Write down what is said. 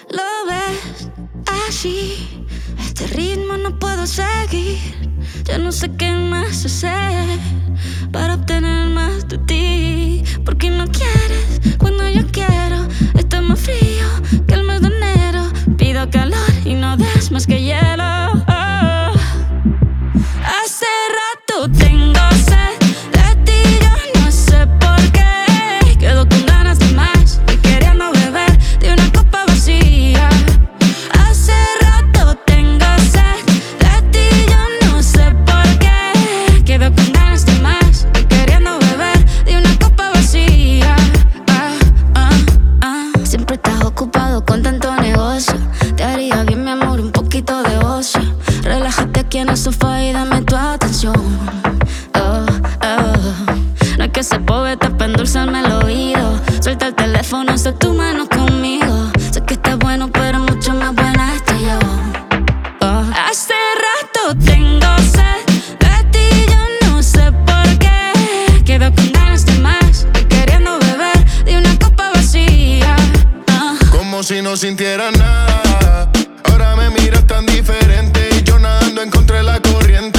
Lo ves así, este ritmo no puedo seguir. Ya no sé qué más hacer para obtener más de ti. Porque no quieres cuando yo quiero. Está más frío que el mes de enero. Pido calor y no des más que hielo. Hace rato tengo sed de ti, yo no sé por qué. Quedo con ganas de más y queriendo beber de una copa vacía. Hace rato tengo sed de ti, yo no sé por qué. Quedo con ganas de más y queriendo beber de una copa vacía. Siempre estás ocupado con tanto negocio. Te haría bien, mi amor, un poquito de ocio. Relájate aquí en el sofá y dame tu atención. No es que sea poeta pa' endulzarme el oído. Suelta el teléfono, haz tu mano conmigo. Sé que estás bueno, pero mucho más buena estoy yo. Hace rato tengo sed de ti, yo no sé por qué. Quedo con ganas de más y queriendo beber de una copa vacía. Como si no sintiera nada. Ahora me miras tan diferente y yo nadando en contra de la corriente.